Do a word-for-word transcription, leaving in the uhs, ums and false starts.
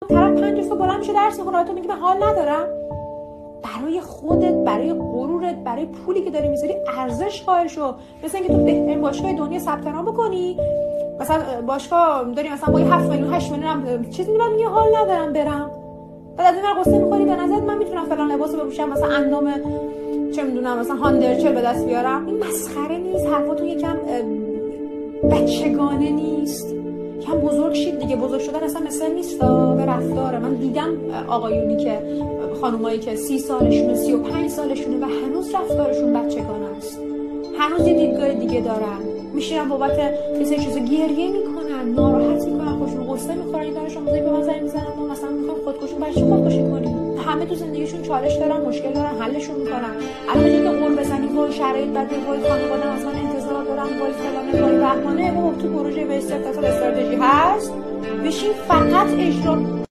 طرف پنج صبح بلند میشه درس میخونه تو میگی من حال ندارم. برای خودت، برای غرورت، برای پولی که داری میذاری ارزش قائل شو. مثلا اینکه تو بهترین باشگاه دنیا ثبت نام بکنی، مثلا باشگاه داری مثلا با هفت میلیون هشت میلیون چیزی من میگه حال ندارم برم. بعد از این ور قصه میخوری به نظرت من میتونم فلان لباسو بپوشم مثلا اندام چه میدونم مثلا هاندرچل به دست بیارم. این مسخره نیست، حرفاتون یکم بچگانه نیست. کم بزرگ شید دیگه. بزرگ شدن اصلا مثل نیست به رفتاره. من دیدم آقایونی که خانومایی که سی سالشونه سی و پنج سالشونه و هنوز رفتارشون بچگانه است، هنوز یه دیدگاه دیگه دارن، میشینن بابت یه سری چیزا گریه میکنن، ناراحت میکنن، خوشون قصه میخورن. این دانشون به من زنگ میزنن ما مثلا میخوام خودکشی، برای چی خودکشی کنیم؟ همه تو زندگیشون چالش دارن، مشکل دارن، حلشون میکنن. الان دیگه قول بزنی وای شرایط بده، وای خانواده از من انتظار دارن، وای فلانه، وای بهمانه. بابا تو پروژه به استفاده استراتژی هست، بشین فقط اجرا